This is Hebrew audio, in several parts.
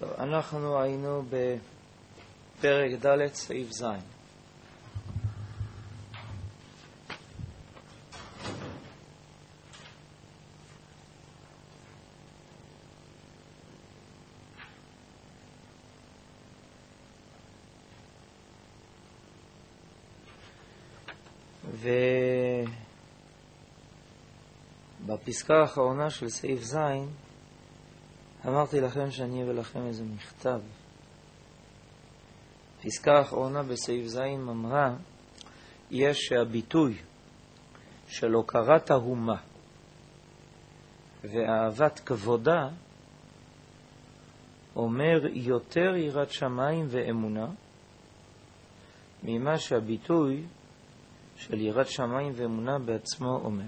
טוב, אנחנו היינו בפרק ד' סעיף ז'. ובפסקה האחרונה של סעיף ז' אמרתי לכם שאני אביא לכם איזה מכתב. פסקה האחרונה בסעיף ז' אמרה, יש שהביטוי של הוקרת האומה ואהבת כבודה אומר יותר יראת שמיים ואמונה ממה שהביטוי של יראת שמיים ואמונה בעצמו אומר.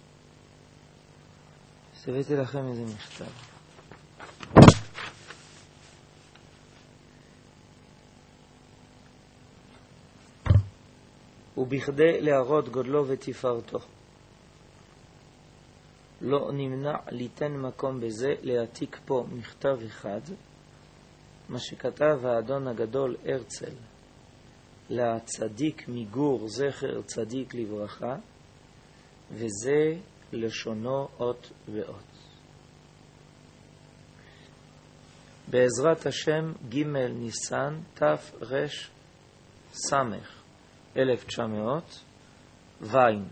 אז הבאתי לכם איזה מכתב. ובכדי להראות גודלו ותפארתו לא נמנע ליתן מקום בזה להעתיק פה מכתב אחד, מה שכתב האדון הגדול הרצל לצדיק מגור זכר צדיק לברכה, וזה לשונו אות ואות. בעזרת השם ג' ניסן תר"ס 1900 וין.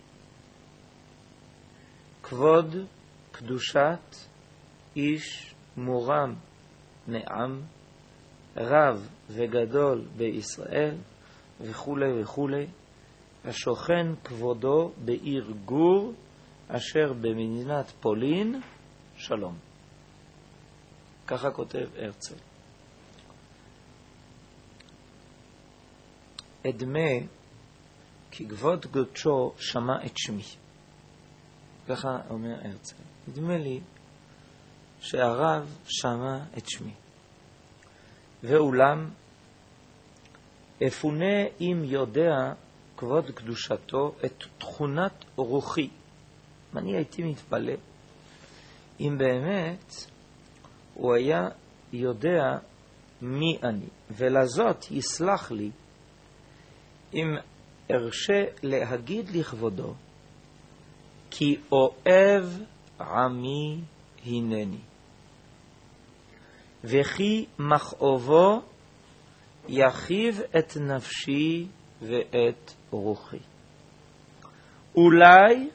כבוד קדושת איש מורם נעם רב וגדול בישראל וכו' וכו', השוכן כבודו בעיר גור אשר במדינת פולין, שלום. ככה כותב הרצל. אדמה כי כבוד קדושו שמע את שמי. ככה אומר הרצל. נדמה לי שהרב שמע את שמי. ואולם אפונה אם יודע כבוד קדושתו את תכונת רוחי. אני הייתי מתפלא אם באמת הוא היה יודע מי אני, ולזאת יסלח לי אם ארשה להגיד לכבודו כי אוהב עמי הנני, וכי מכאובו יחיב את נפשי ואת רוחי. אולי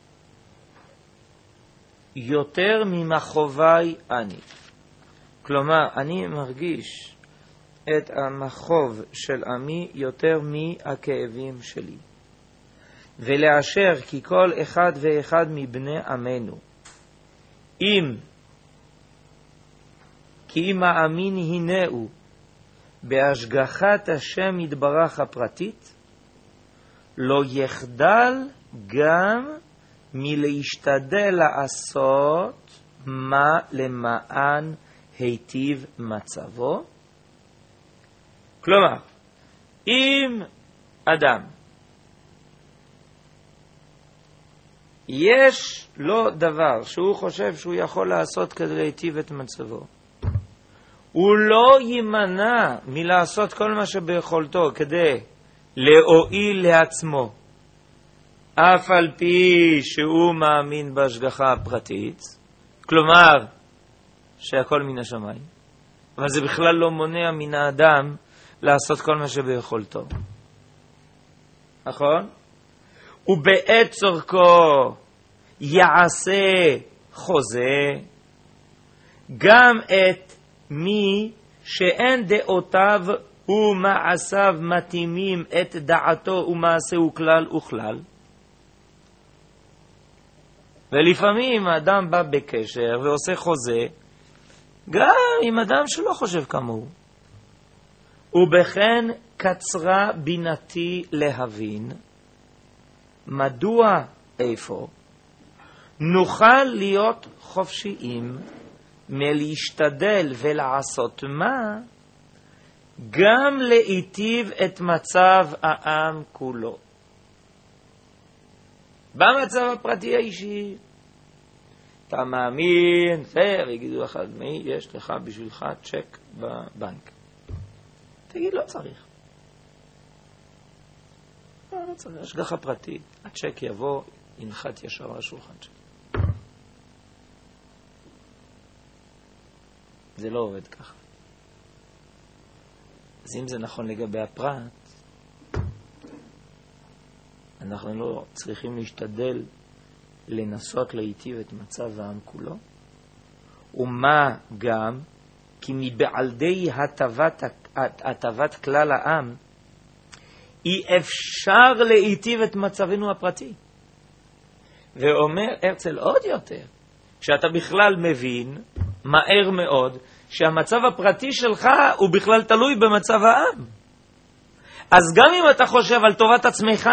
יותר ממכאובי אני. כלומר, אני מרגיש את המכאוב של עמי יותר מהכאבים שלי. ולאשר כי כל אחד ואחד מבני עמנו, כי אם מאמין הנהו בהשגחת השם יתברך הפרטית, לא יחדל גם מלהשתדל לעשות מה למען היטיב מצבו. כלומר, אם אדם יש לו דבר שהוא חושב שהוא יכול לעשות כדי להיטיב את מצבו, הוא לא יימנע מלעשות כל מה שביכולתו כדי להועיל לעצמו, אף על פי שהוא מאמין בהשגחה הפרטית, כלומר שהכל מן השמיים, אבל זה בכלל לא מונע מן האדם לעשות כל מה שביכולתו. נכון? ובעת צורכו יעשה חוזה גם את מי שאין דעותיו ומעשיו מתאימים את דעתו ומעשהו כלל וכלל. ולפעמים האדם בא בקשר ועושה חוזה גם עם אדם שלא חושב כמוהו. ובכן קצרה בינתי להבין מדוע איפה נוכל להיות חופשיים מלהשתדל ולעשות מה גם להיטיב את מצב העם כולו. במצב הפרטי האישי אתה מאמין, ויגידו לך, מי יש לך בשבילך צ'ק בבנק? תגיד, לא צריך. לא צריך, השגחה פרטית. הצ'ק יבוא, ינחת ישר על השולחן שלי. זה לא עובד ככה. אז אם זה נכון לגבי הפרט, אנחנו לא צריכים להשתדל לנסות להיטיב את מצב העם כולו, ומה גם כי מבעלדי הטבת כלל העם אי אפשר להיטיב את מצבנו הפרטי. ואומר הרצל עוד יותר, שאתה בכלל מבין מהר מאוד שהמצב הפרטי שלך הוא בכלל תלוי במצב העם. אז גם אם אתה חושב על טובת עצמך,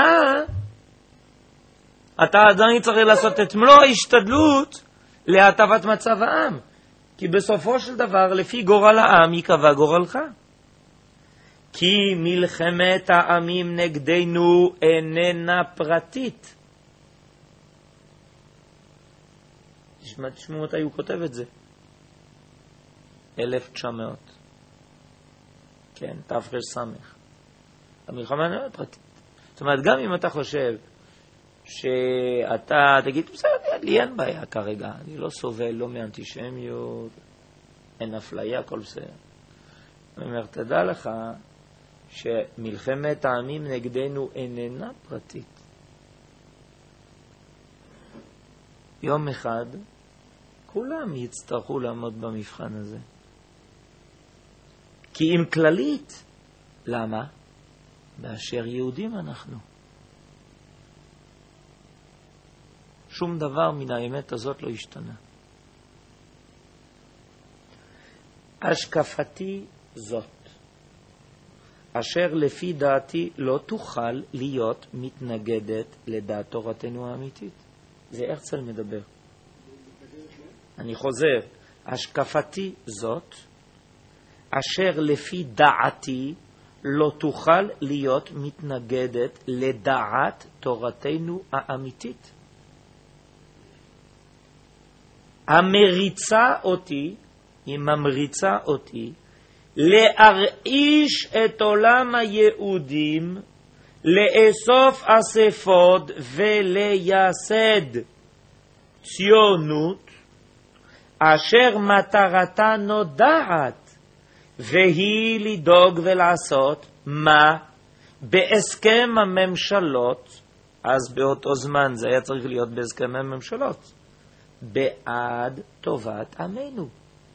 אתה עדיין צריך לעשות את מלוא ההשתדלות להטבת מצב העם. כי בסופו של דבר, לפי גורל העם יקבע גורלך. כי מלחמת העמים נגדנו איננה פרטית. תשמעו מתי הוא כותב את זה. 1900. כן, תפרש סמך. המלחמה איננה פרטית. זאת אומרת, גם אם אתה חושב שאתה תגיד, בסדר, לי אין בעיה כרגע, אני לא סובל, לא מאנטישמיות, אין אפליה, כל בסדר. אני אומר, תדע לך שמלחמת העמים נגדנו איננה פרטית. יום אחד כולם יצטרכו לעמוד במבחן הזה. כי אם כללית, למה? באשר יהודים אנחנו. שום דבר מן האמת הזאת לא השתנה. השקפתי זאת, אשר לפי דעתי לא תוכל להיות מתנגדת לדעת תורתנו האמיתית. זה הרצל מדבר. אני חוזר, השקפתי זאת, אשר לפי דעתי לא תוכל להיות מתנגדת לדעת תורתנו האמיתית. המריצה אותי, היא ממריצה אותי, להרעיש את עולם היהודים, לאסוף אספות ולייסד ציונות, אשר מטרתה נודעת, והיא לדאוג ולעשות מה? בהסכם הממשלות, אז באותו זמן זה היה צריך להיות בהסכם הממשלות, בעד טובת עמנו.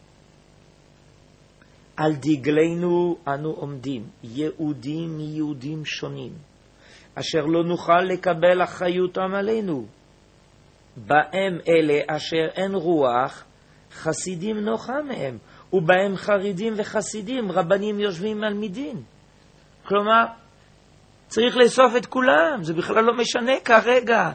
על דגלנו אנו עומדים, יהודים מיהודים שונים, אשר לא נוכל לקבל אחריותם עלינו. בהם אלה אשר אין רוח, חסידים נוחה מהם, ובהם חרדים וחסידים, רבנים יושבים על מדין. כלומר, צריך לאסוף את כולם, זה בכלל לא משנה כרגע.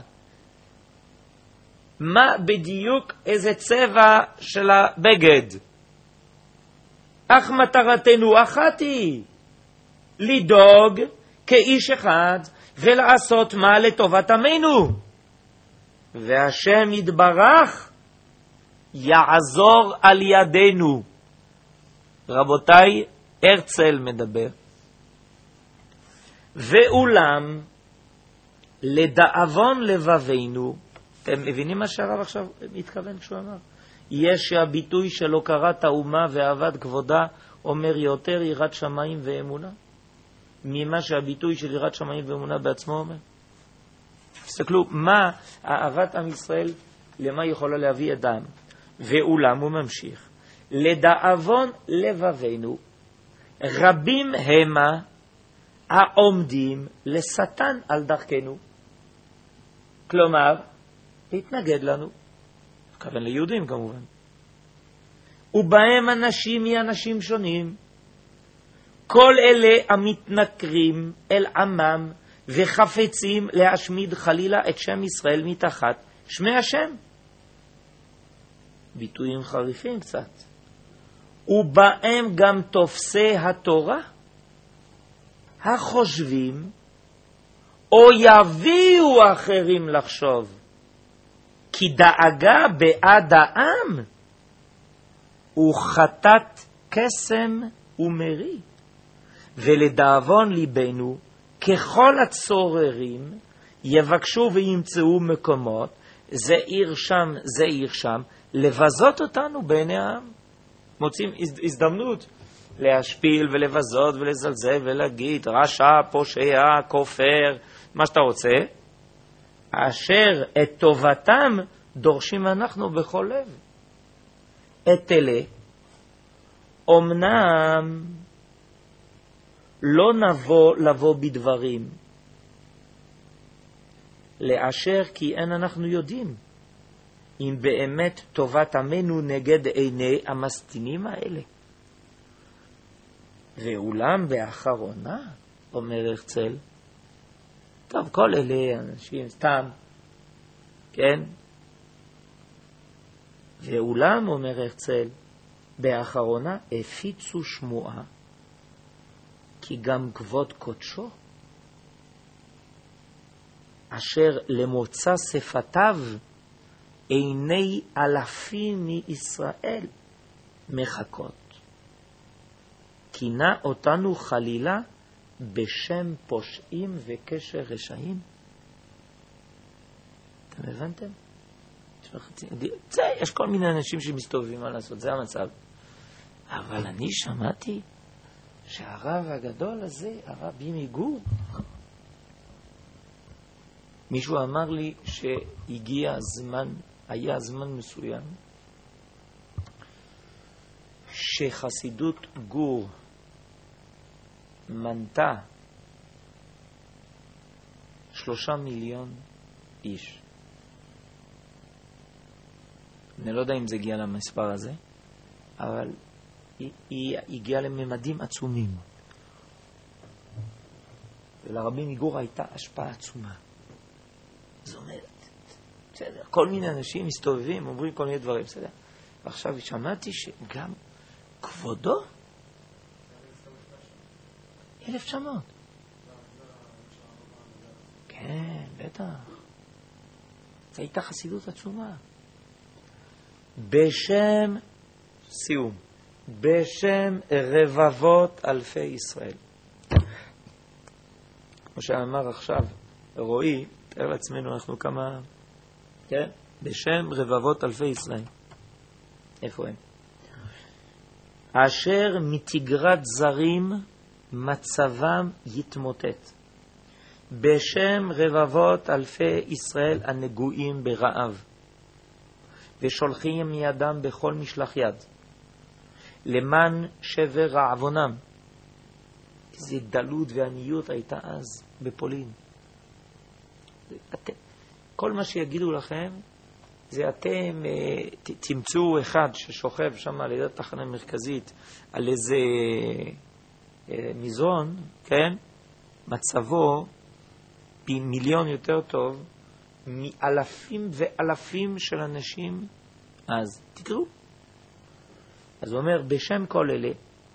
מה בדיוק איזה צבע של הבגד? אך מטרתנו אחת היא לדאוג כאיש אחד ולעשות מה לטובת עמנו. והשם יתברך יעזור על ידינו. רבותיי, הרצל מדבר. ואולם, לדאבון לבבינו, אתם מבינים מה שהרב עכשיו מתכוון כשהוא אמר? יש שהביטוי שלא קראת האומה ואהבת כבודה אומר יותר יראת שמיים ואמונה ממה שהביטוי של יראת שמיים ואמונה בעצמו אומר. תסתכלו מה אהבת עם ישראל למה יכולה להביא אדם. ואולם הוא ממשיך, לדאבון לבבינו רבים המה העומדים לשטן על דרכנו. כלומר, להתנגד לנו, כוון ליהודים כמובן. ובהם אנשים מאנשים שונים, כל אלה המתנכרים אל עמם וחפצים להשמיד חלילה את שם ישראל מתחת שמי השם. ביטויים חריפים קצת. ובהם גם תופסי התורה, החושבים או יביאו אחרים לחשוב כי דאגה בעד העם הוא חטאת קסם ומרי, ולדאבון ליבנו ככל הצוררים יבקשו וימצאו מקומות, זה עיר שם, זה עיר שם, לבזות אותנו בעיני העם. מוצאים הזדמנות להשפיל ולבזות ולזלזל ולהגיד רשע, פושע, כופר, מה שאתה רוצה, אשר את טובתם דורשים אנחנו בכל לב. את אלה אמנם לא לבוא בדברים, לאשר כי אין אנחנו יודעים אם באמת טובת עמנו נגד עיני המסתינים האלה. ואולם באחרונה, אומר הרצל, טוב, כל אלה אנשים סתם, כן? ואולם, אומר הרצל, באחרונה הפיצו שמועה, כי גם כבוד קודשו, אשר למוצא שפתיו עיני אלפים מישראל מחכות. כינה אותנו חלילה בשם פושעים וקשר רשעים. אתם הבנתם? יש כל מיני אנשים שמסתובבים מה לעשות, זה המצב. אבל אני שמעתי שהרב הגדול הזה, הרבי מגור, מישהו אמר לי שהגיע הזמן, היה זמן מסוים, שחסידות גור מנתה 3 מיליון איש. אני לא יודע אם זה הגיע למספר הזה, אבל היא הגיעה לממדים עצומים. ולרבי מגור הייתה השפעה עצומה. זאת אומרת, בסדר, כל מיני אנשים מסתובבים, אומרים כל מיני דברים, בסדר. ועכשיו שמעתי שגם כבודו 1900. כן, בטח. זו הייתה חסידות עצומה. בשם סיום, בשם רבבות אלפי ישראל. כמו שאמר עכשיו רועי, תאר לעצמנו אנחנו כמה, כן? בשם רבבות אלפי ישראל. איפה הם? אשר מתגרת זרים מצבם יתמוטט. בשם רבבות אלפי ישראל הנגועים ברעב. ושולחים ידם בכל משלח יד. למען שבר רעבונם. איזו דלות ועניות הייתה אז בפולין. כל מה שיגידו לכם, זה אתם תמצאו אחד ששוכב שם על ידי תחנה מרכזית, על איזה מזרון, כן? מצבו פי מיליון יותר טוב מאלפים ואלפים של אנשים אז. תקראו. אז הוא אומר, בשם כל אלה,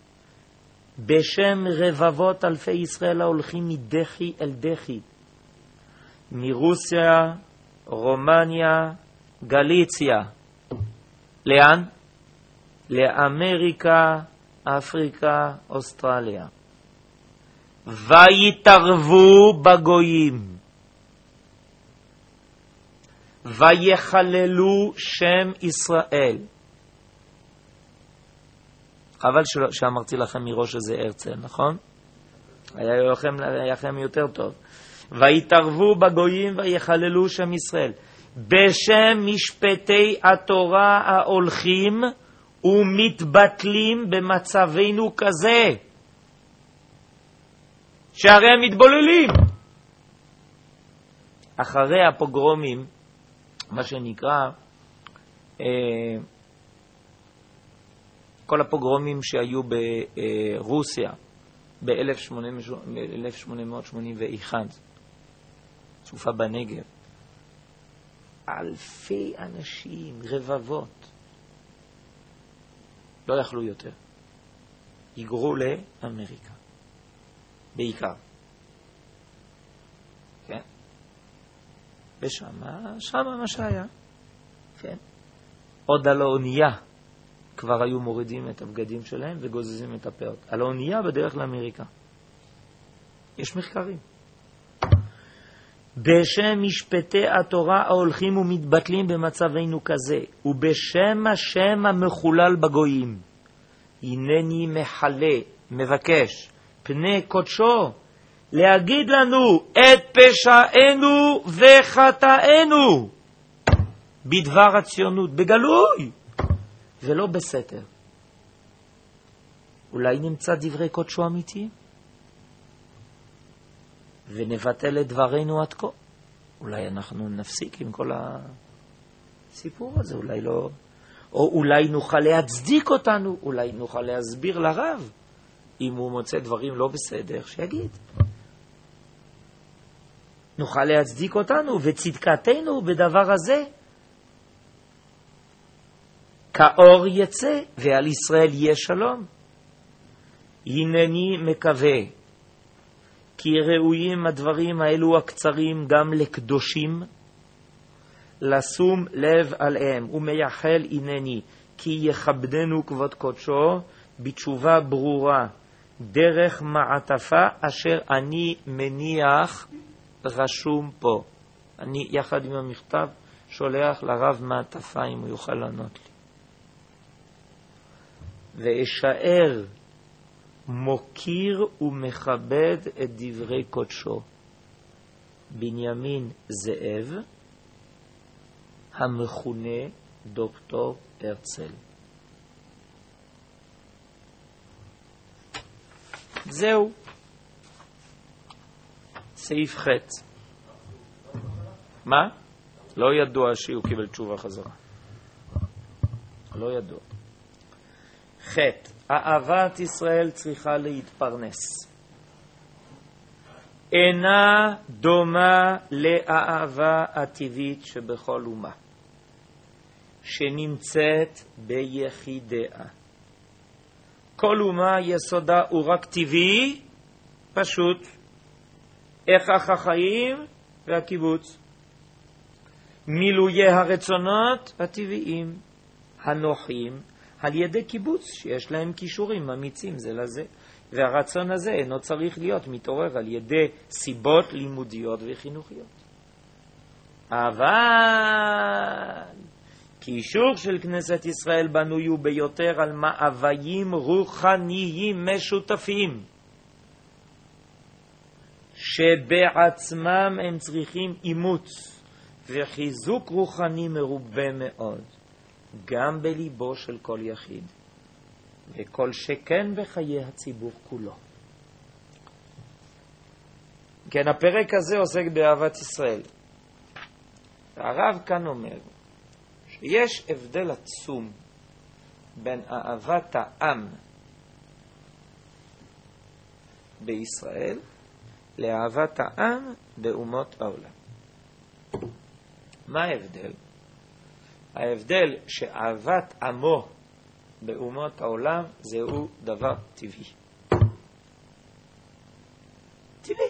בשם רבבות אלפי ישראל ההולכים מדחי אל דחי, מרוסיה, רומניה, גליציה. לאן? לאמריקה, אפריקה, אוסטרליה. ויתערבו בגויים. ויחללו שם ישראל. חבל שאמרתי לכם מראש שזה הרצל, נכון? היה לכם יותר טוב. ויתערבו בגויים ויחללו שם ישראל. בשם משפטי התורה ההולכים ומתבטלים במצבנו כזה. שהרי הם מתבוללים. אחרי הפוגרומים, מה שנקרא, כל הפוגרומים שהיו ברוסיה ב-1881, סופה בנגב, אלפי אנשים, רבבות, לא יכלו יותר. היגרו לאמריקה. בעיקר. כן? ושם מה שהיה. כן? עוד על האונייה כבר היו מורידים את הבגדים שלהם וגוזזים את הפאות. על האונייה בדרך לאמריקה. יש מחקרים. בשם משפטי התורה ההולכים ומתבטלים במצבנו כזה, ובשם השם המחולל בגויים, הנני מחלה, מבקש, פני קודשו, להגיד לנו את פשענו וחטאנו, בדבר הציונות, בגלוי, ולא בסתר. אולי נמצא דברי קודשו אמיתיים? ונבטל את דברינו עד כה. אולי אנחנו נפסיק עם כל הסיפור הזה, אולי לא. או אולי נוכל להצדיק אותנו, אולי נוכל להסביר לרב. אם הוא מוצא דברים לא בסדר, שיגיד. נוכל להצדיק אותנו וצדקתנו בדבר הזה. כאור יצא ועל ישראל יהיה שלום. הנני מקווה כי ראויים הדברים האלו הקצרים גם לקדושים, לשום לב עליהם, ומייחל הנני כי יכבדנו כבוד קודשו בתשובה ברורה, דרך מעטפה אשר אני מניח רשום פה. אני יחד עם המכתב שולח לרב מעטפה אם הוא יוכל לענות לי. ואשאר מוקיר ומכבד את דברי קודשו. בנימין זאב, המכונה דוקטור הרצל. זהו. סעיף ח'. מה? לא ידוע שהוא קיבל תשובה חזרה. לא ידוע. ח' אהבת ישראל צריכה להתפרנס. אינה דומה לאהבה הטבעית שבכל אומה, שנמצאת ביחידיה. כל אומה יסודה הוא רק טבעי, פשוט, הכרח החיים והקיבוץ. מילויי הרצונות הטבעיים, הנוחים, על ידי קיבוץ שיש להם קישורים אמיצים זה לזה. והרצון הזה אינו צריך להיות מתעורר על ידי סיבות לימודיות וחינוכיות. אבל קישור של כנסת ישראל בנוי הוא ביותר על מאוויים רוחניים משותפים, שבעצמם הם צריכים אימוץ וחיזוק רוחני מרובה מאוד, גם בליבו של כל יחיד, וכל שכן בחיי הציבור כולו. כן, הפרק הזה עוסק באהבת ישראל. הרב כאן אומר שיש הבדל עצום בין אהבת העם בישראל לאהבת העם באומות העולם. מה ההבדל? ההבדל שאהבת עמו באומות העולם זהו דבר טבעי. טבעי.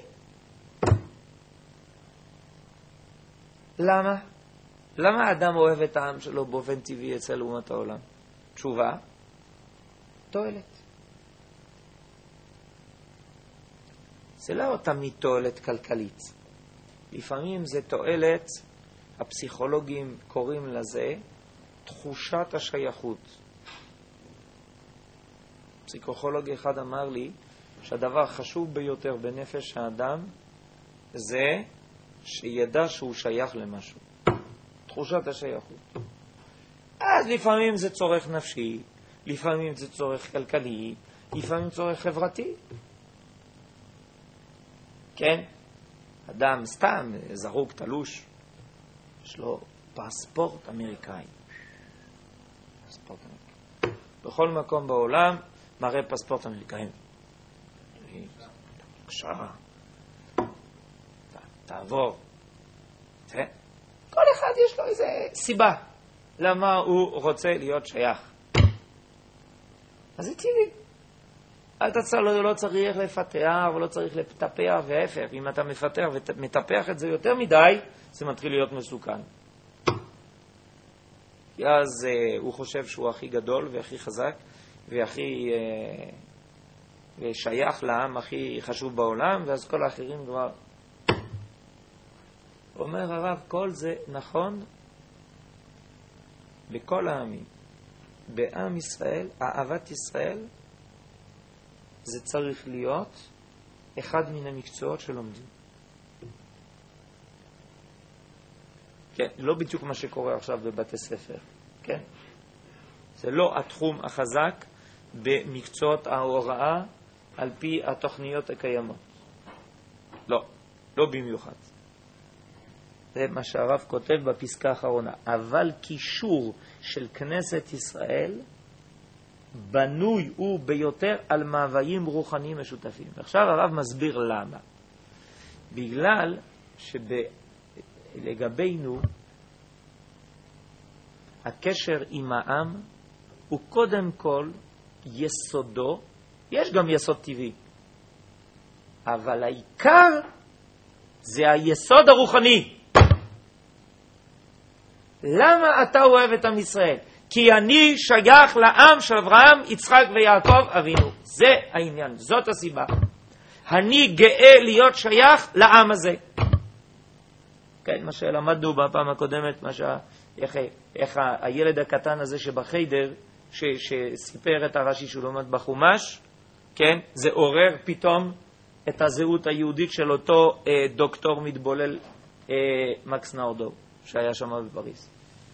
למה? למה האדם אוהב את העם שלו באופן טבעי אצל אומות העולם? תשובה, תועלת. זה לא תמיד תועלת כלכלית. לפעמים זה תועלת, הפסיכולוגים קוראים לזה תחושת השייכות. פסיכולוג אחד אמר לי שהדבר חשוב ביותר בנפש האדם זה שידע שהוא שייך למשהו. תחושת השייכות. אז לפעמים זה צורך נפשי, לפעמים זה צורך כלכלי, לפעמים צורך חברתי. כן? אדם סתם זרוק תלוש, יש לו פספורט אמריקאי. פספורט אמריקאי. בכל מקום בעולם מראה פספורט אמריקאי. בבקשה. תעבור. כל אחד יש לו איזה סיבה למה הוא רוצה להיות שייך. אז זה טבעי. אתה לא צריך לפתח ולא צריך לטפח, והפך. אם אתה מפתח ומטפח את זה יותר מדי, זה מתחיל להיות מסוכן. כי אז הוא חושב שהוא הכי גדול והכי חזק והכי שייך לעם הכי חשוב בעולם, ואז כל האחרים כבר... אומר הרב, כל זה נכון בכל העמים. בעם ישראל, אהבת ישראל, זה צריך להיות אחד מן המקצועות שלומדים. כן, לא בדיוק מה שקורה עכשיו בבתי ספר, כן? זה לא התחום החזק במקצועות ההוראה על פי התוכניות הקיימות. לא, לא במיוחד. זה מה שהרב כותב בפסקה האחרונה. אבל קישור של כנסת ישראל בנוי הוא ביותר על מאוויים רוחניים משותפים. ועכשיו הרב מסביר למה. בגלל שלגבינו הקשר עם העם הוא קודם כל יסודו, יש גם יסוד טבעי, אבל העיקר זה היסוד הרוחני. למה אתה אוהב את עם ישראל? כי אני שייך לעם של אברהם, יצחק ויעקב אבינו. זה העניין, זאת הסיבה. אני גאה להיות שייך לעם הזה. כן, מה שלמדנו בפעם הקודמת, איך הילד הקטן הזה שבחדר, שסיפר את הרש"י שהוא לומד בחומש, כן, זה עורר פתאום את הזהות היהודית של אותו דוקטור מתבולל מקס נאורדו, שהיה שם בפריז.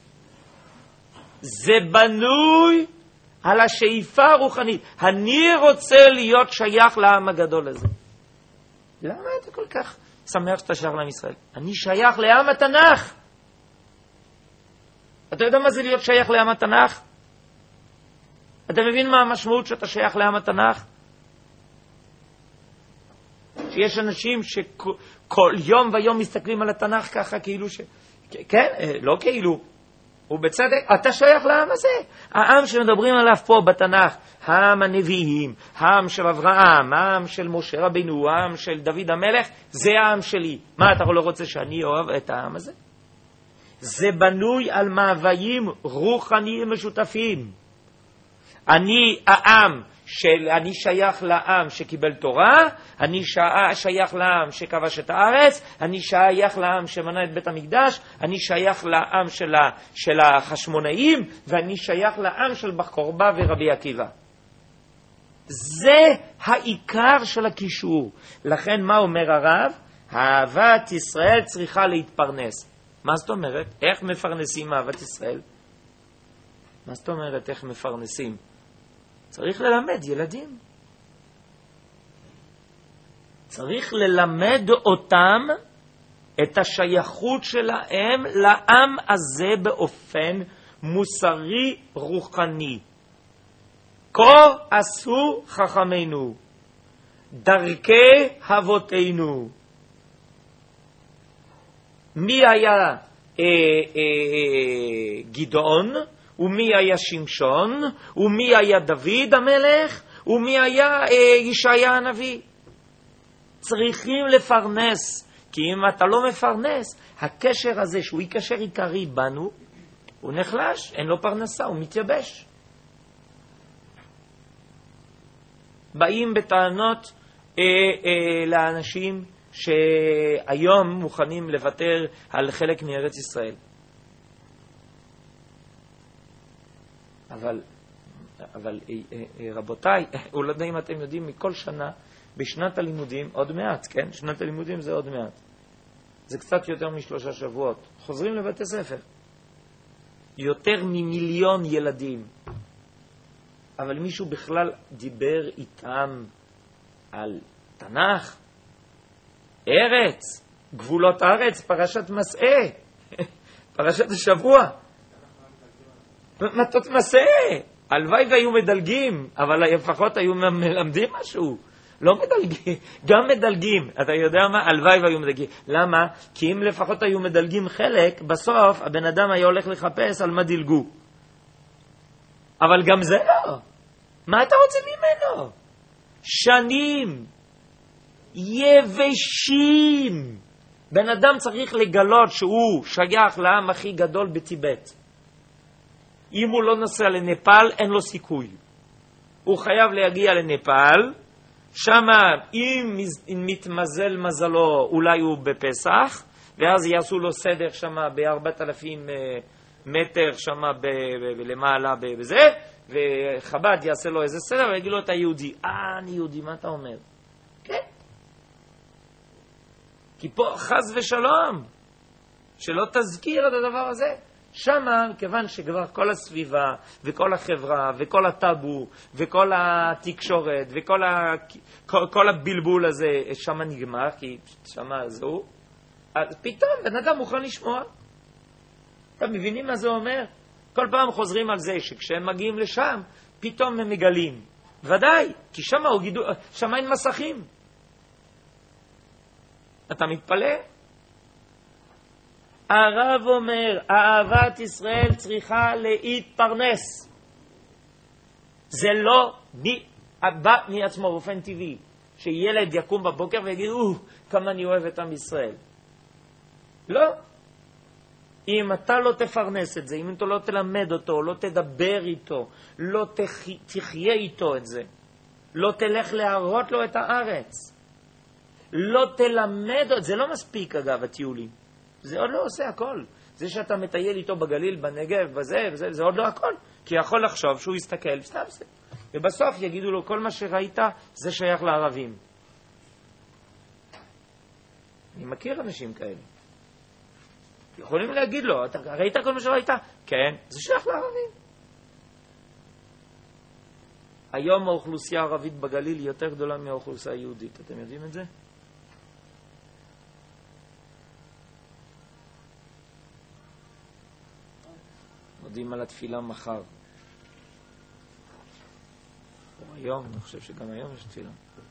זה בנוי על השאיפה הרוחנית. אני רוצה להיות שייך לעם הגדול הזה. למה אתה כל כך שמח שאתה שייך לעם ישראל? אני שייך לעם התנ"ך. אתה יודע מה זה להיות שייך לעם התנ"ך? אתה מבין מה המשמעות שאתה שייך לעם התנ"ך? שיש אנשים שכל יום ויום מסתכלים על התנ"ך ככה כאילו כן, לא כאילו. ובצדק, אתה שייך לעם הזה. העם שמדברים עליו פה בתנ"ך, העם הנביאים, העם של אברהם, העם של משה רבינו, העם של דוד המלך, זה העם שלי. מה, אתה לא רוצה שאני אוהב את העם הזה? זה בנוי על מאוויים רוחניים משותפים. אני שייך לעם שקיבל תורה, אני שייך לעם שכבש את הארץ, אני שייך לעם שמנה את בית המקדש, אני שייך לעם של החשמונאים, ואני שייך לעם של בר כוכבא ורבי עקיבא. זה העיקר של הקישור. לכן מה אומר הרב? אהבת ישראל צריכה להתפרנס. מה זאת אומרת? איך מפרנסים אהבת ישראל? מה זאת אומרת איך מפרנסים? צריך ללמד ילדים. צריך ללמד אותם את השייכות שלהם לעם הזה באופן מוסרי רוחני. כה עשו חכמינו, דרכי אבותינו. מי היה גדעון? ומי היה שמשון? ומי היה דוד המלך? ומי היה ישעיה הנביא? צריכים לפרנס, כי אם אתה לא מפרנס, הקשר הזה שהוא קשר עיקרי בנו, הוא נחלש, אין לו פרנסה, הוא מתייבש. באים בטענות לאנשים שהיום מוכנים לוותר על חלק מארץ ישראל. אבל רבותיי, הוא לא יודע אם אתם יודעים, מכל שנה, בשנת הלימודים, עוד מעט, כן? שנת הלימודים זה עוד מעט. זה קצת יותר מ3 שבועות. חוזרים לבתי ספר. יותר מ1,000,000 ילדים. אבל מישהו בכלל דיבר איתם על תנ"ך, ארץ, גבולות הארץ, פרשת מסעה, פרשת השבוע. מטות מסעה. הלוואי והיו מדלגים, אבל לפחות היו מלמדים משהו. לא מדלגים, גם מדלגים. אתה יודע מה? הלוואי והיו מדלגים. למה? כי אם לפחות היו מדלגים חלק, בסוף הבן אדם היה הולך לחפש על מה דלגו. אבל גם זה לא. מה אתה רוצה ממנו? שנים יבשים. בן אדם צריך לגלות שהוא שייך לעם הכי גדול בטיבט. אם הוא לא נוסע לנפאל, אין לו סיכוי. הוא חייב להגיע לנפאל, שמה, אם מתמזל מזלו, אולי הוא בפסח, ואז יעשו לו סדר שמה ב-4,000 מטר שמה למעלה בזה, וחב"ד יעשה לו איזה סדר, ויגיד לו, אתה יהודי. אני יהודי, מה אתה אומר? כן. כי פה חס ושלום, שלא תזכיר את הדבר הזה. שמה, כיוון שכבר כל הסביבה, וכל החברה, וכל הטאבו, וכל התקשורת, וכל הבלבול הזה, שמה נגמר, כי שמה זהו, אז פתאום בן אדם מוכן לשמוע. אתם מבינים מה זה אומר? כל פעם חוזרים על זה, שכשהם מגיעים לשם, פתאום הם מגלים. ודאי, כי שם אין מסכים. אתה מתפלא? הרב אומר, אהבת ישראל צריכה להתפרנס. זה לא בא מעצמו באופן טבעי, שילד יקום בבוקר ויגיד, כמה אני אוהב את עם ישראל. לא. אם אתה לא תפרנס את זה, אם אתה לא תלמד אותו, לא תדבר איתו, לא תחיה איתו את זה, לא תלך להראות לו את הארץ, לא תלמד, זה לא מספיק אגב הטיולים. זה עוד לא עושה הכל. זה שאתה מטייל איתו בגליל, בנגב, בזה, זה עוד לא הכל. כי יכול לחשוב שהוא יסתכל, סתם זה. ובסוף יגידו לו, כל מה שראית, זה שייך לערבים. אני מכיר אנשים כאלה. יכולים להגיד לו, אתה ראית כל מה שראית? כן, זה שייך לערבים. היום האוכלוסייה הערבית בגליל היא יותר גדולה מהאוכלוסייה היהודית. אתם יודעים את זה? מודים על התפילה מחר. או היום, אני חושב שגם היום יש תפילה.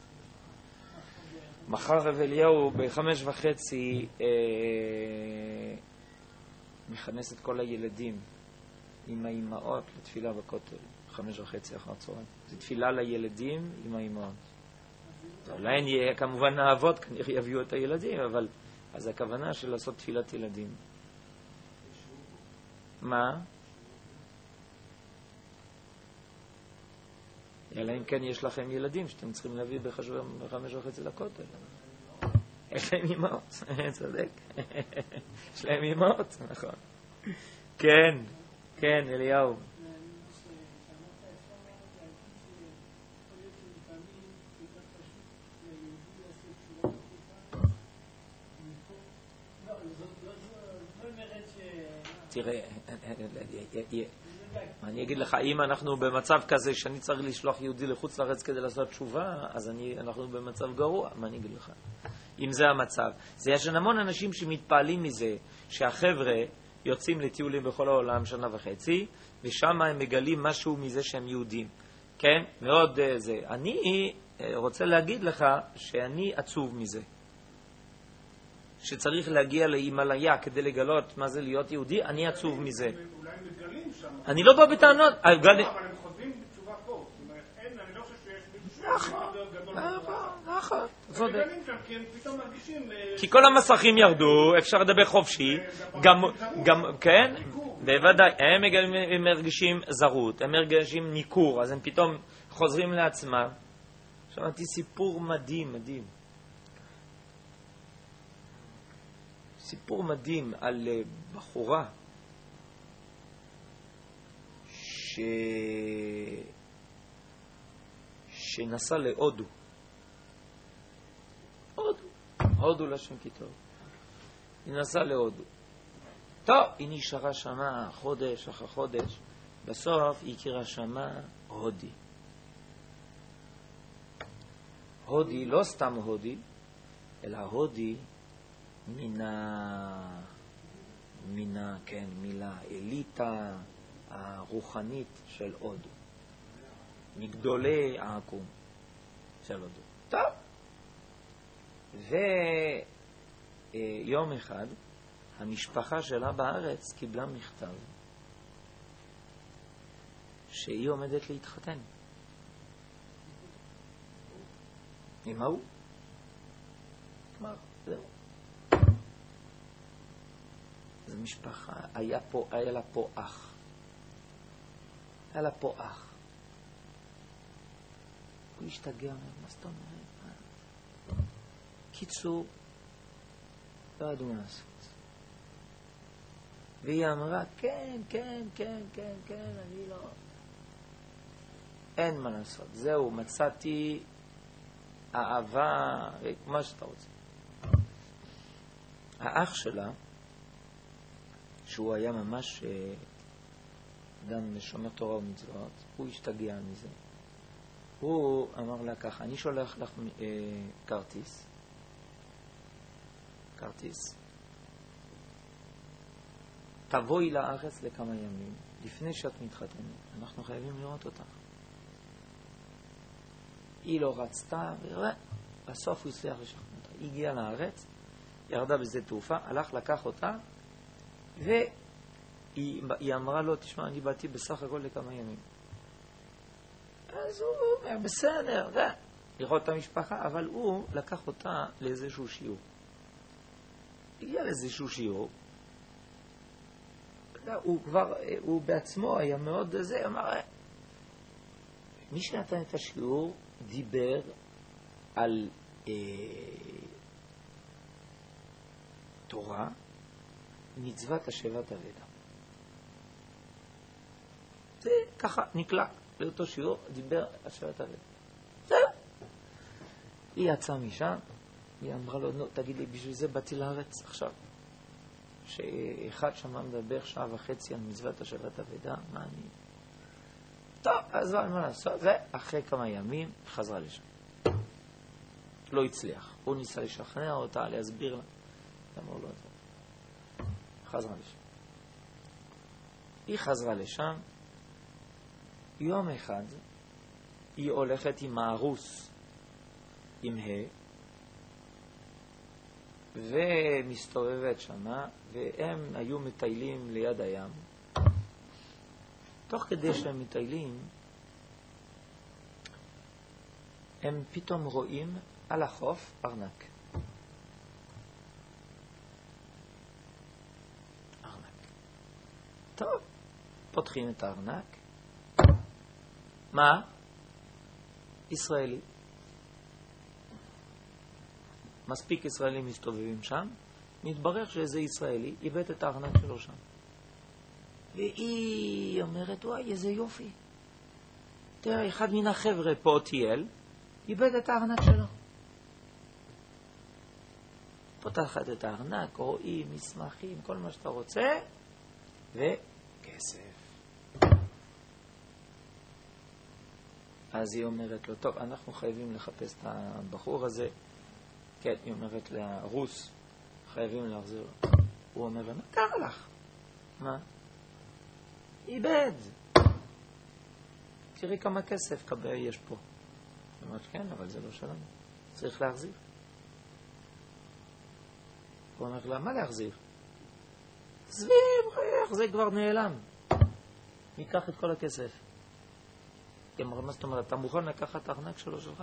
מחר רב אליהו ב-5:30 מכנס את כל הילדים עם האימהות לתפילה בכותל. 5:30 אחר הצהריים. זו תפילה לילדים עם האימהות. אולי נהיה כמובן האבות, כנראה יביאו את הילדים, אבל אז הכוונה של לעשות תפילת ילדים. מה? אלא אם כן יש לכם ילדים שאתם צריכים להביא ב-5:30 לכותל. יש להם אימהות, צודק. יש להם אימהות, נכון. כן, כן, אליהו. תראה, אני אגיד לך, אם אנחנו במצב כזה שאני צריך לשלוח יהודי לחוץ לארץ כדי לעשות תשובה, אז אנחנו במצב גרוע, מה אני אגיד לך? אם זה המצב. זה יש המון אנשים שמתפעלים מזה, שהחבר'ה יוצאים לטיולים בכל העולם 1.5 שנה, ושם הם מגלים משהו מזה שהם יהודים. כן? מאוד זה. אני רוצה להגיד לך שאני עצוב מזה. שצריך להגיע להימליה כדי לגלות מה זה להיות יהודי, אני עצוב מזה. אולי מגלים שם. אני לא בא בטענות. אבל הם חוזרים בתשובה פה. זאת אומרת, אני לא חושב שיש מישהו נכון. מגלים שם, כי הם פתאום מרגישים... כי כל המסכים ירדו, אפשר לדבר חופשי. גם, כן, בוודאי, הם מרגישים זרות, הם מרגישים ניכור, אז הם פתאום חוזרים לעצמם. שמעתי סיפור מדהים. סיפור מדהים על בחורה שנסע להודו. הודו לשם כי טוב. היא נסעה להודו. טוב, היא נשארה שמה חודש אחר חודש. בסוף היא הכירה שמה הודי. הודי, לא סתם הודי, אלא הודי מילה אליטה הרוחנית של הודו. מגדולי העקום של הודו. טוב. ויום אחד המשפחה שלה בארץ קיבלה מכתב שהיא עומדת להתחתן. עם ההוא? כלומר, זהו. זו משפחה, היה לה פה אח. היה לה פה אח. הוא השתגע, מה זאת אומרת? קיצור, לא ידעו מה לעשות. והיא אמרה, כן, אני לא... אין מה לעשות. זהו, מצאתי אהבה, מה שאתה רוצה. האח שלה, שהוא היה ממש גם שומר תורה ומצוות, הוא השתגע מזה. הוא אמר לה ככה, אני שולח לך כרטיס. תבואי לארץ לכמה ימים, לפני שאת מתחתנת. אנחנו חייבים לראות אותך. היא לא רצתה, בסוף הוא הצליח לשכנע אותה. היא הגיעה לארץ, ירדה בזה תעופה, הלך לקח אותה, והיא אמרה לו, תשמע, אני באתי בסך הכל לכמה ימים. אז הוא אומר, בסדר, לראות את המשפחה, אבל הוא לקח אותה לאיזשהו שיעור. הגיע לאיזשהו שיעור, הוא בעצמו היה מאוד זה, אמר, מי שנתן את השיעור דיבר על תורה, מצוות השבת אבדה. זה ככה נקלע לאותו שיעור, דיבר על השבת אבדה. זהו. היא יצאה משם, היא אמרה לו, נו, תגיד לי, בשביל זה באתי לארץ עכשיו. שאחד שמה מדבר 1.5 שעה על מצוות השבת אבדה, מה אני... טוב, אז מה לעשות? ואחרי כמה ימים חזרה לשם. לא הצליח. הוא ניסה לשכנע אותה, להסביר לה. אמרו לו את זה. חזרה לשם. היא חזרה לשם. יום אחד היא הולכת עם הארוס, עם ומסתובבת שמה, והם היו מטיילים ליד הים. תוך כדי שהם מטיילים, הם פתאום רואים על החוף ארנק. טוב, פותחים את הארנק. מה? ישראלי. מספיק ישראלים מסתובבים שם, מתברר שזה ישראלי, איבד את הארנק שלו שם. והיא אומרת, וואי, איזה יופי. תראה, אחד מן החבר'ה פה טייל, איבד את הארנק שלו. פותחת את הארנק, רואים, מסמכים, כל מה שאתה רוצה, וכסף. אז היא אומרת לו, טוב, אנחנו חייבים לחפש את הבחור הזה. כן, היא אומרת לרוס, חייבים להחזיר לו. הוא אומר לה, מה קרה לך? מה? איבד. תראי כמה כסף יש פה. היא אומרת, כן, אבל זה לא שלנו. צריך להחזיר. הוא אומר לה, מה להחזיר? זביב, זה כבר נעלם. ניקח את כל הכסף. היא אמרה, מה זאת אומרת, אתה מוכן לקחת את הארנק שלך?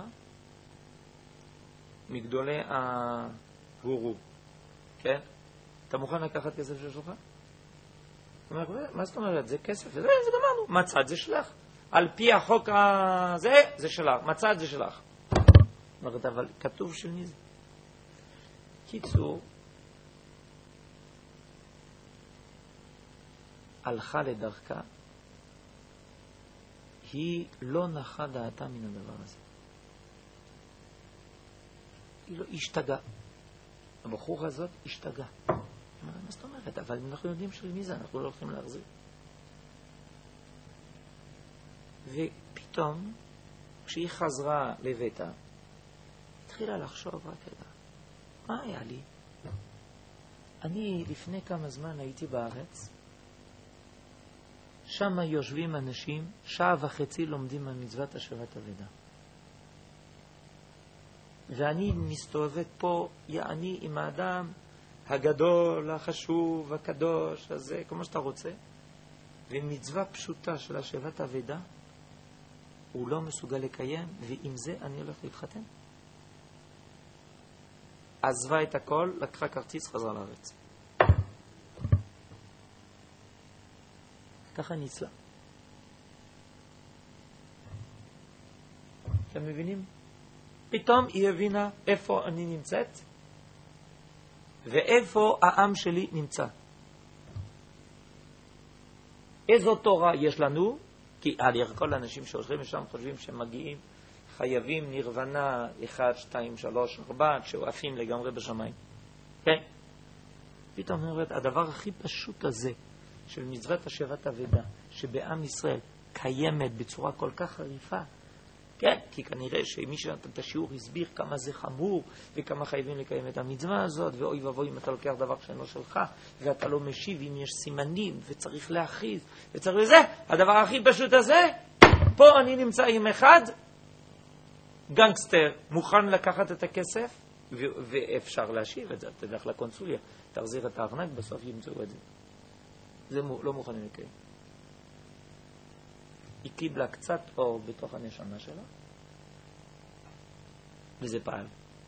מגדולי הגורו, כן? אתה מוכן לקחת כסף שלך? הוא אומר, מה זאת אומרת, זה כסף, זה גמרנו, מצד זה שלך. על פי החוק הזה, זה שלך, מצד זה שלך. אומרת, אבל כתוב של מי זה? קיצור, הלכה לדרכה, היא לא נחה דעתה מן הדבר הזה. היא לא השתגעה. הבחור הזאת השתגעה. מה זאת אומרת? אבל אנחנו יודעים של מי זה, אנחנו לא הולכים להחזיר. ופתאום, כשהיא חזרה לביתה, התחילה לחשוב רק רגע, מה היה לי? אני לפני כמה זמן הייתי בארץ, שם יושבים אנשים, 1.5 שעה לומדים על מצוות השבת אבדה. ואני מסתובבת פה, אני עם האדם הגדול, החשוב, הקדוש, הזה, כמו שאתה רוצה. ומצווה פשוטה של השבת אבדה, הוא לא מסוגל לקיים, ועם זה אני הולך להתחתן. עזבה את הכל, לקחה כרטיס, חזרה לארץ. ככה ניצלה. אתם מבינים? פתאום היא הבינה איפה אני נמצאת ואיפה העם שלי נמצא. איזו תורה יש לנו? כי כל האנשים שהולכים לשם חושבים שהם מגיעים, חייבים נרוונה 1, 2, 3, 4, שעפים לגמרי בשמיים. כן? פתאום אומרת, הדבר הכי פשוט הזה של מצוות השבת אבדה, שבעם ישראל קיימת בצורה כל כך חריפה, כן, כי כנראה שמי שנתן את השיעור הסביר כמה זה חמור וכמה חייבים לקיים את המצווה הזאת, ואוי ובוי אם אתה לוקח דבר שאינו שלך ואתה לא משיב אם יש סימנים וצריך להכריז וצריך לזה, הדבר הכי פשוט הזה, פה אני נמצא עם אחד גנגסטר מוכן לקחת את הכסף ואפשר להשיב את זה, תלך לקונסוליה, תחזיר את הארנק, בסוף ימצאו את זה. זה לא מוכנים לקיים. היא קיבלה קצת אור בתוך הנשמה שלה, וזה פעל.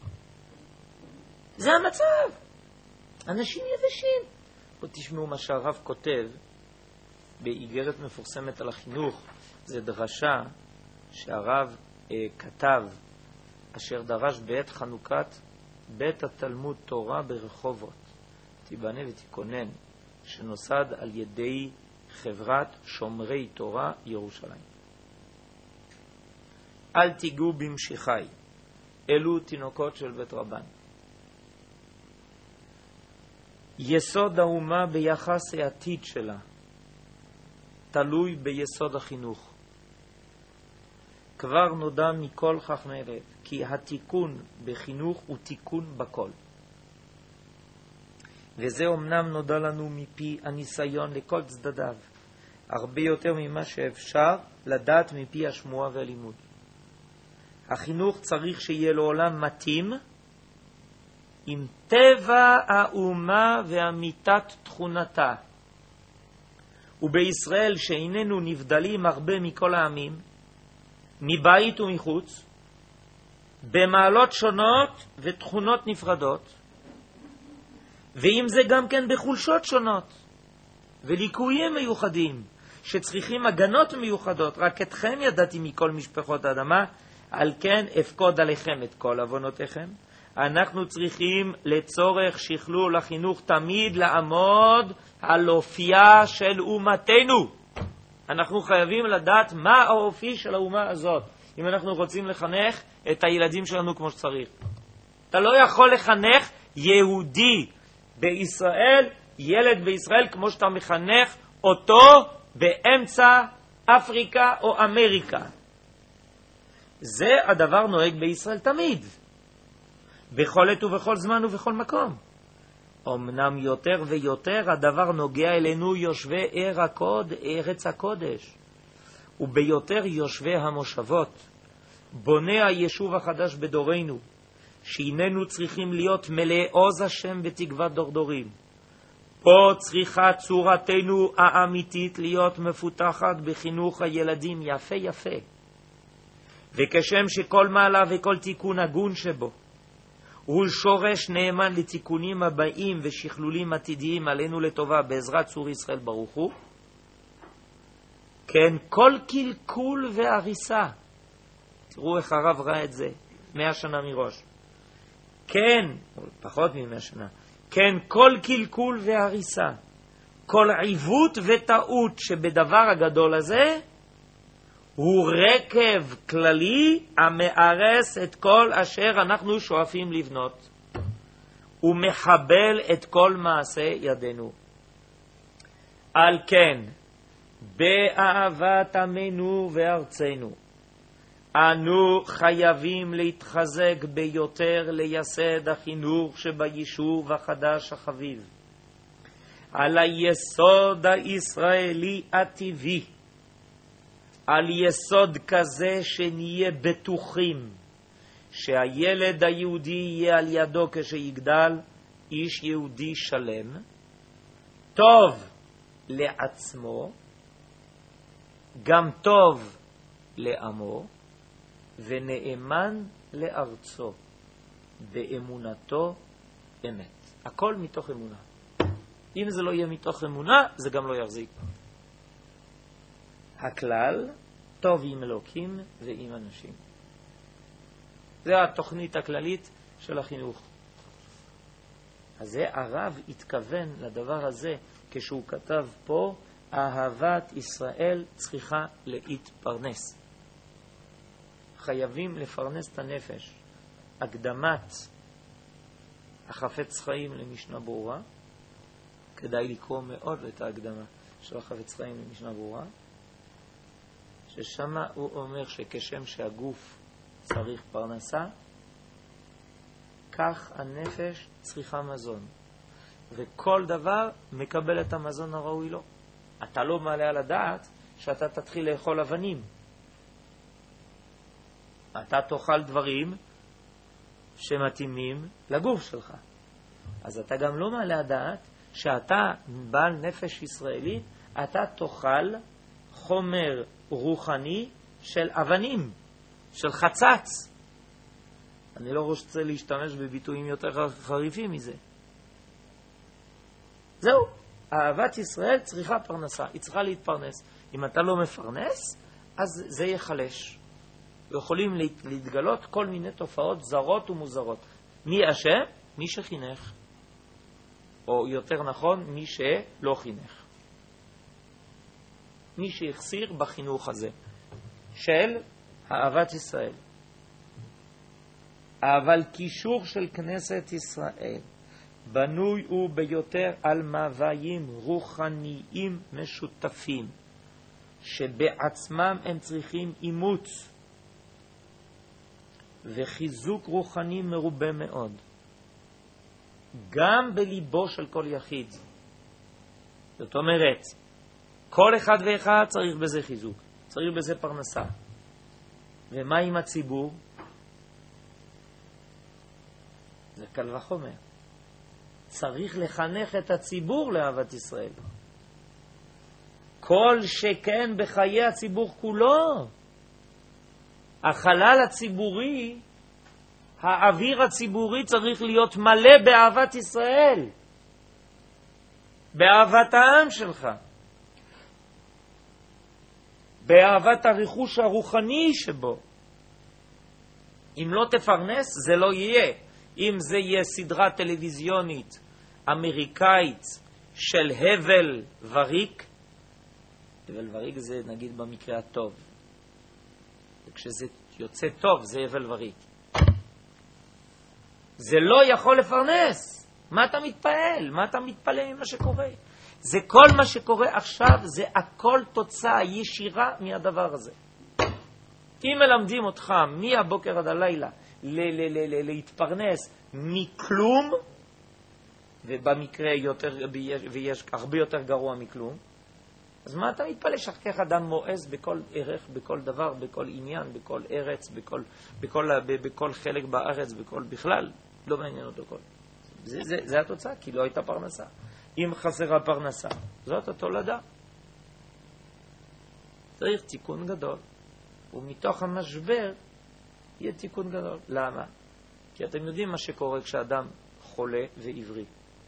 זה המצב. אנשים יבשים. פה תשמעו מה שהרב כותב באיגרת מפורסמת על החינוך. זה דרשה שהרב כתב, אשר דרש בעת חנוכת בית התלמוד תורה ברחובות, תיבנה ותיכונן, שנוסד על ידי חברת שומרי תורה ירושלים. אל תיגעו במשיחי, אלו תינוקות של בית רבן. יסוד האומה ביחס העתיד שלה תלוי ביסוד החינוך. כבר נודע מכל חכמי לב כי התיקון בחינוך הוא תיקון בכל. וזה אומנם נודע לנו מפי הניסיון לכל צדדיו, הרבה יותר ממה שאפשר לדעת מפי השמועה והלימוד. החינוך צריך שיהיה לעולם מתאים עם טבע האומה ואמיתת תכונתה. ובישראל שאיננו נבדלים הרבה מכל העמים, מבית ומחוץ, במעלות שונות ותכונות נפרדות, ואם זה גם כן בחולשות שונות וליקויים מיוחדים שצריכים הגנות מיוחדות. רק אתכם ידעתי מכל משפחות האדמה, על כן אפקוד עליכם את כל עוונותיכם. אנחנו צריכים לצורך שכלול החינוך תמיד לעמוד על אופייה של אומתנו. אנחנו חייבים לדעת מה האופי של האומה הזאת, אם אנחנו רוצים לחנך את הילדים שלנו כמו שצריך. אתה לא יכול לחנך יהודי בישראל, ילד בישראל, כמו שאתה מחנך אותו באמצע אפריקה או אמריקה. זה הדבר נוהג בישראל תמיד, בכל עת ובכל זמן ובכל מקום. אמנם יותר ויותר הדבר נוגע אלינו יושבי ארץ הקודש, וביותר יושבי המושבות, בוני היישוב החדש בדורנו, שאיננו צריכים להיות מלאי עוז השם בתקוות דורדורים. פה צריכה צורתנו האמיתית להיות מפותחת בחינוך הילדים יפה יפה, וכשם שכל מעלה וכל תיקון הגון שבו הוא שורש נאמן לתיקונים הבאים ושכלולים עתידיים עלינו לטובה בעזרת צור ישראל ברוך הוא, כן כל קלקול והריסה, תראו איך הרב ראה את זה 100 שנה מראש, כן, פחות מ100 שנה, כן כל קלקול והריסה, כל עיוות וטעות שבדבר הגדול הזה, הוא רכב כללי המארס את כל אשר אנחנו שואפים לבנות, ומחבל את כל מעשה ידינו. על כן, באהבת עמנו וארצנו, אנו חייבים להתחזק ביותר לייסד החינוך שביישוב החדש החביב, על היסוד הישראלי הטבעי, על יסוד כזה שנהיה בטוחים שהילד היהודי יהיה על ידו כשיגדל איש יהודי שלם, טוב לעצמו, גם טוב לעמו, ונאמן לארצו, באמונתו אמת. הכל מתוך אמונה. אם זה לא יהיה מתוך אמונה, זה גם לא יחזיק. הכלל, טוב עם אלוקים ועם אנשים. זה התוכנית הכללית של החינוך. אז זה הרב התכוון לדבר הזה כשהוא כתב פה, אהבת ישראל צריכה להתפרנס. חייבים לפרנס את הנפש. הקדמת החפץ חיים למשנה ברורה, כדאי לקרוא מאוד את ההקדמה של החפץ חיים למשנה ברורה, ששם הוא אומר שכשם שהגוף צריך פרנסה, כך הנפש צריכה מזון. וכל דבר מקבל את המזון הראוי לו. אתה לא מעלה על הדעת שאתה תתחיל לאכול אבנים. אתה תאכל דברים שמתאימים לגוף שלך. אז אתה גם לא מעלה הדעת שאתה בעל נפש ישראלית, אתה תאכל חומר רוחני של אבנים, של חצץ. אני לא רוצה להשתמש בביטויים יותר חריפים מזה. זהו, אהבת ישראל צריכה פרנסה, היא צריכה להתפרנס. אם אתה לא מפרנס, אז זה יחלש. יכולים להתגלות כל מיני תופעות זרות ומוזרות. מי אשם? מי שחינך. או יותר נכון, מי שלא חינך. מי שהחסיר בחינוך הזה של אהבת ישראל. אבל קישור של כנסת ישראל בנוי הוא ביותר על מאוויים רוחניים משותפים, שבעצמם הם צריכים אימוץ וחיזוק רוחני מרובה מאוד, גם בליבו של כל יחיד. זאת אומרת, כל אחד ואחד צריך בזה חיזוק, צריך בזה פרנסה. ומה עם הציבור? זה קל וחומר. צריך לחנך את הציבור לאהבת ישראל. כל שכן בחיי הציבור כולו. החלל הציבורי, האוויר הציבורי צריך להיות מלא באהבת ישראל. באהבת העם שלך. באהבת הרכוש הרוחני שבו. אם לא תפרנס, זה לא יהיה. אם זה יהיה סדרה טלוויזיונית אמריקאית של הבל וריק, הבל וריק זה נגיד במקרה הטוב. וכשזה יוצא טוב זה הבל וריק. זה לא יכול לפרנס. מה אתה מתפעל? מה אתה מתפלא ממה שקורה? זה כל מה שקורה עכשיו, זה הכל תוצאה ישירה מהדבר הזה. אם מלמדים אותך מהבוקר עד הלילה להתפרנס מכלום, ובמקרה ויש הרבה יותר גרוע מכלום, אז מה אתה מתפלא שכך אדם מואס בכל ערך, בכל דבר, בכל עניין, בכל ארץ, בכל חלק בארץ, בכל בכלל, לא מעניין אותו כל. זה התוצאה, כי לא הייתה פרנסה. אם חסרה פרנסה, זאת התולדה. צריך תיקון גדול, ומתוך המשבר יהיה תיקון גדול. למה? כי אתם יודעים מה שקורה כשאדם חולה ועברי.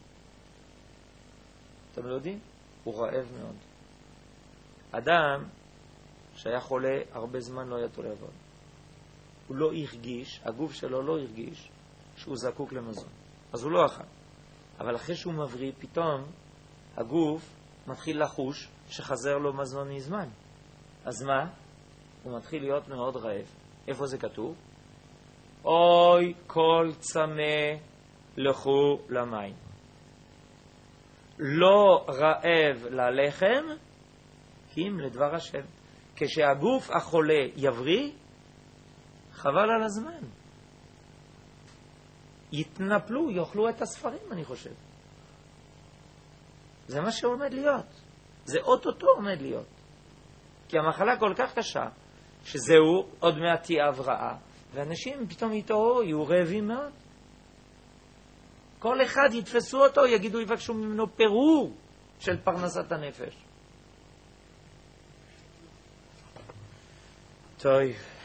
אתם לא יודעים? הוא רעב מאוד. אדם שהיה חולה הרבה זמן לא היה טוב לעבוד. הוא לא הרגיש, הגוף שלו לא הרגיש שהוא זקוק למזון. אז הוא לא אכל. אבל אחרי שהוא מבריא, פתאום הגוף מתחיל לחוש שחזר לו מזון מזמן. אז מה? הוא מתחיל להיות מאוד רעב. איפה זה כתוב? אוי כל צמא לכו למים. לא רעב ללחם, כי אם לדבר השם. כשהגוף החולה יבריא, חבל על הזמן. יתנפלו, יאכלו את הספרים, אני חושב. זה מה שעומד להיות. זה אוטוטו עומד להיות. כי המחלה כל כך קשה, שזהו עוד מעט תהיה הבראה, ואנשים פתאום יתעוררו, יהיו רעבים מאוד. כל אחד יתפסו אותו, יגידו, יבקשו ממנו פירור של פרנסת הנפש. טוב.